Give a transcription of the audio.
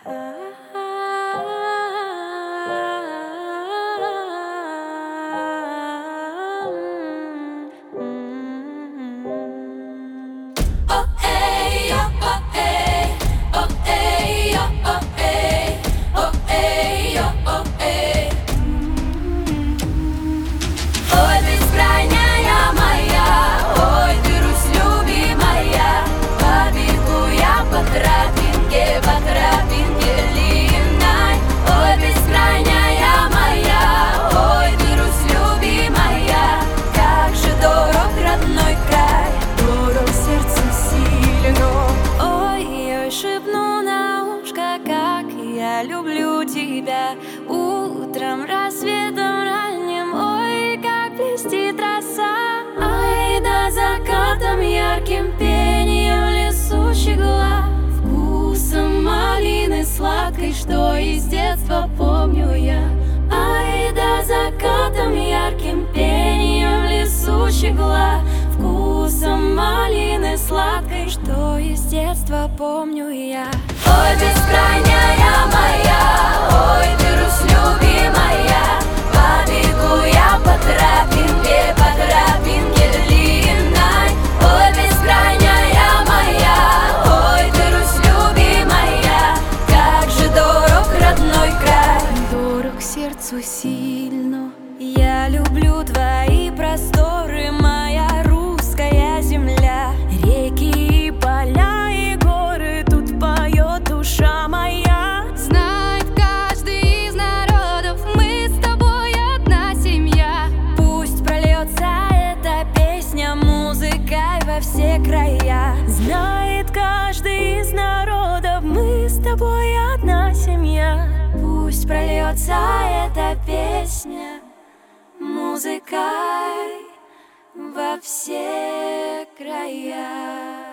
Я люблю тебя утром, рассветом ранним. Ой, как блестит роса. Ай, да закатом ярким пением в лесу щегла, вкусом малины сладкой, что из детства помню я. Ай, да закатом ярким пением в лесу щегла, вкусом малины сладкой, что из детства помню я. Ой, бескрайняя моя, ой, ты, Русь любимая, побегу я по тропинке длинной. Ой, бескрайняя моя, ой, ты, Русь любимая, как же дорог родной край, дорог сердцу сильно. Я люблю твои просторы, моя русская земля, реки и поля и горы, тут поет душа моя. Знает каждый из народов, мы с тобой одна семья. Пусть прольется эта песня музыкой во все края. Знает каждый из народов, мы с тобой одна семья. Пусть прольется эта песня музыкой во все края.